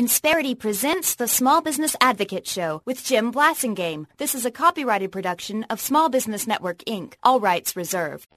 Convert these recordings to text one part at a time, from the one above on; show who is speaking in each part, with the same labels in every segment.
Speaker 1: Insperity presents the Small Business Advocate Show with Jim Blasingame. This is a copyrighted production of Small Business Network, Inc. All rights reserved.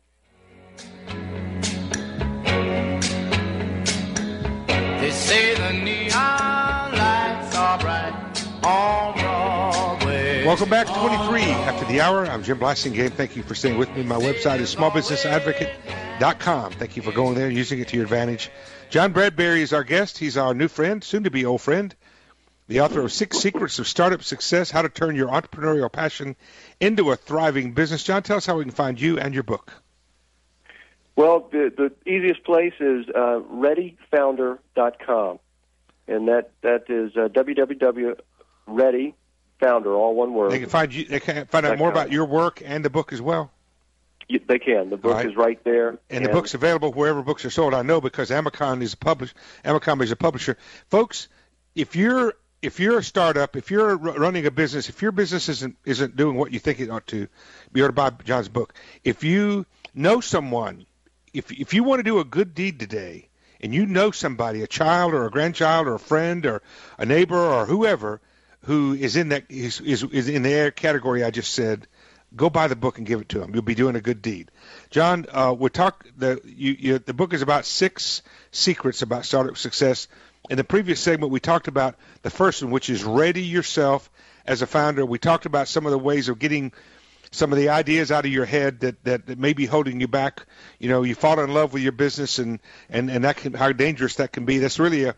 Speaker 2: They say the neon lights are bright on Broadway.
Speaker 3: Welcome back to 23 after the hour. I'm Jim Blasingame. Thank you for staying with me. My website is smallbusinessadvocate.com. Thank you for going there and using it to your advantage. John Bradbury is our guest. He's our new friend, soon-to-be old friend, the author of 6 Secrets of Startup Success, How to Turn Your Entrepreneurial Passion into a Thriving Business. John, tell us how we can find you and your book.
Speaker 4: Well, the easiest place is readyfounder.com, and that is www.readyfounder, all one word.
Speaker 3: They can find out more about your work and the book as well.
Speaker 4: They can. The book is right there.
Speaker 3: And the book's available wherever books are sold. I know because Amicon is a publisher. Folks, if you're a startup, if you're running a business, if your business isn't doing what you think it ought to, you ought to buy John's book. If you know someone, if you want to do a good deed today, and you know somebody, a child or a grandchild or a friend or a neighbor or whoever who is in that is in the category I just said, go buy the book and give it to them. You'll be doing a good deed. John, the book is about 6 secrets about startup success. In the previous segment, we talked about the first one, which is ready yourself as a founder. We talked about some of the ways of getting some of the ideas out of your head that may be holding you back. You know, you fall in love with your business and that how dangerous that can be. It's really a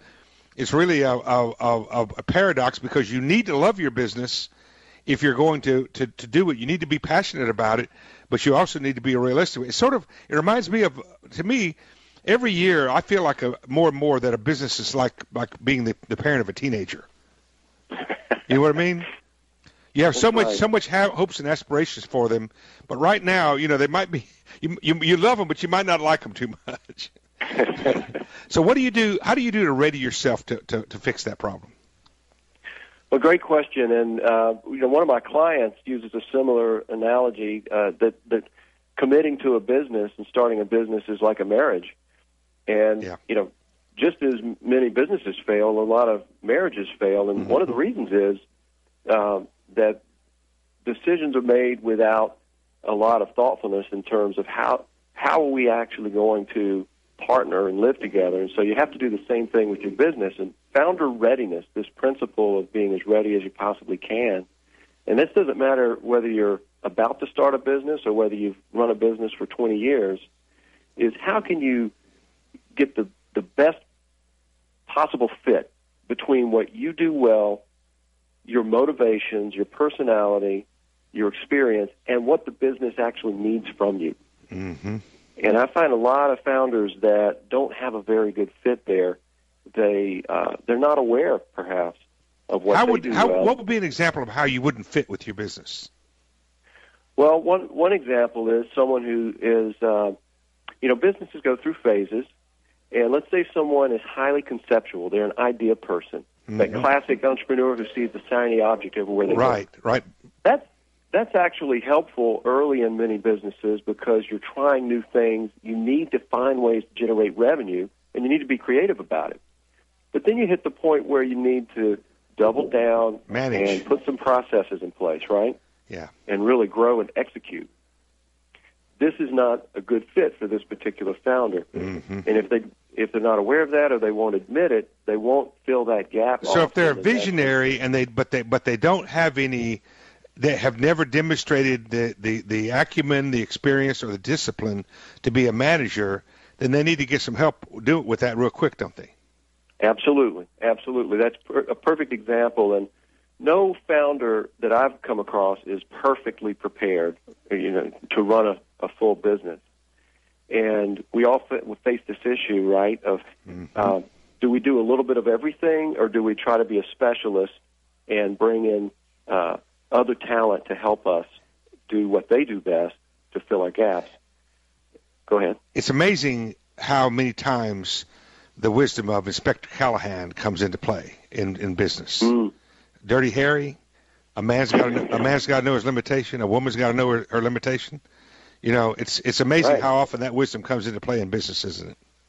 Speaker 3: paradox because you need to love your business. If you're going to do it, you need to be passionate about it, but you also need to be realistic. It reminds me of, to me, every year I feel like more and more that a business is like being the parent of a teenager. You know what I mean? You have so much hopes and aspirations for them, but right now, you know, they might be you love them, but you might not like them too much. So what do you do? How do you do to ready yourself to fix that problem?
Speaker 4: Well, great question, and one of my clients uses a similar analogy that committing to a business and starting a business is like a marriage, and just as many businesses fail, a lot of marriages fail, and one of the reasons is that decisions are made without a lot of thoughtfulness in terms of how are we actually going to partner and live together. And so you have to do the same thing with your business. And founder readiness, this principle of being as ready as you possibly can, and this doesn't matter whether you're about to start a business or whether you've run a business for 20 years, is how can you get the best possible fit between what you do well, your motivations, your personality, your experience, and what the business actually needs from you. Mm-hmm. And I find a lot of founders that don't have a very good fit there. They're not aware, perhaps, of what they do well.
Speaker 3: What would be an example of how you wouldn't fit with your business?
Speaker 4: Well, one example is someone who is, businesses go through phases, and let's say someone is highly conceptual. They're an idea person, that classic entrepreneur who sees the shiny object everywhere they go. Right. That's actually helpful early in many businesses because you're trying new things. You need to find ways to generate revenue, and you need to be creative about it. But then you hit the point where you need to double down and put some processes in place, right?
Speaker 3: Yeah.
Speaker 4: And really grow and execute. This is not a good fit for this particular founder. Mm-hmm. And if they're not aware of that or they won't admit it, they won't fill that gap.
Speaker 3: So if they're a visionary and they don't have any, they have never demonstrated the acumen, the experience, or the discipline to be a manager, then they need to get some help with that real quick, don't they?
Speaker 4: Absolutely. That's a perfect example. And no founder that I've come across is perfectly prepared, to run a full business. And we all face this issue, right, of do we do a little bit of everything or do we try to be a specialist and bring in other talent to help us do what they do best to fill our gaps? Go ahead.
Speaker 3: It's amazing how many times the wisdom of Inspector Callahan comes into play in business. Dirty Harry, a man's got to know his limitation. A woman's got to know her limitation. You know, it's amazing how often that wisdom comes into play in business, isn't it?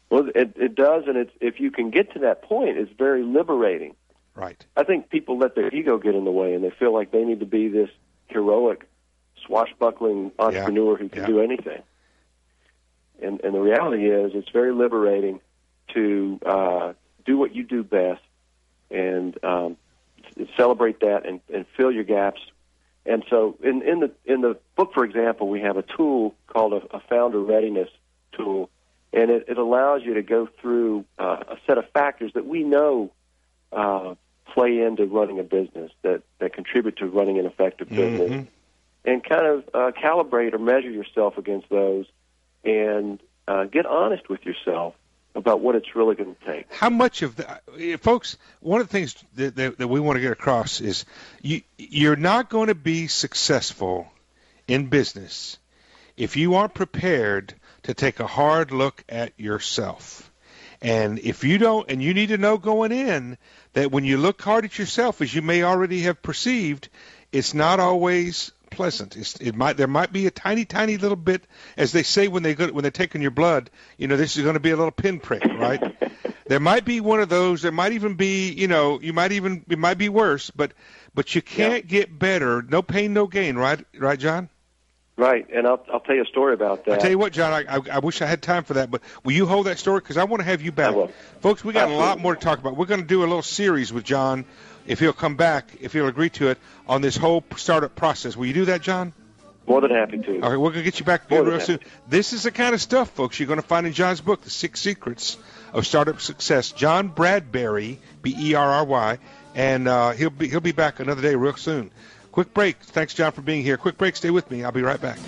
Speaker 4: Well, it does, and if you can get to that point, it's very liberating.
Speaker 3: Right.
Speaker 4: I think people let their ego get in the way, and they feel like they need to be this heroic, swashbuckling entrepreneur who can do anything. And the reality is, it's very liberating to do what you do best and celebrate that and fill your gaps. And so, in the book, for example, we have a tool called a founder readiness tool, and it allows you to go through a set of factors that we know play into running a business, that contribute to running an effective business, and kind of calibrate or measure yourself against those, and get honest with yourself about what it's really going to take.
Speaker 3: How much of that, folks, one of the things that we want to get across is you're not going to be successful in business if you aren't prepared to take a hard look at yourself. And if you don't, and you need to know going in that when you look hard at yourself, as you may already have perceived, it's not always pleasant. There might be a tiny little bit, as they say when they're taking your blood. This is going to be a little pinprick, right? There might be one of those. There might even be, it might be worse. But you can't get better. No pain, no gain, right, John?
Speaker 4: Right, and I'll tell you a story about that.
Speaker 3: I'll tell you what, John, I wish I had time for that, but will you hold that story? Because I want to have you back.
Speaker 4: I will.
Speaker 3: Folks, we got
Speaker 4: Absolutely.
Speaker 3: a lot more to talk about. We're going to do a little series with John, if he'll come back, if he'll agree to it, on this whole startup process. Will you do that, John?
Speaker 4: More than happy to.
Speaker 3: All right, we're going to get you back real soon. This is the kind of stuff, folks, you're going to find in John's book, The 6 Secrets of Startup Success. John Bradbury, B-E-R-R-Y, and he'll be back another day real soon. Quick break. Thanks, John, for being here. Quick break. Stay with me. I'll be right back.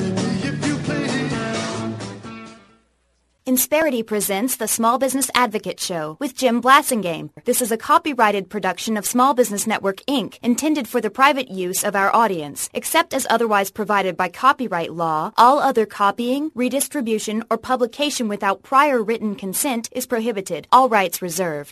Speaker 1: Insperity presents the Small Business Advocate Show with Jim Blasingame. This is a copyrighted production of Small Business Network, Inc., intended for the private use of our audience. Except as otherwise provided by copyright law, all other copying, redistribution, or publication without prior written consent is prohibited. All rights reserved.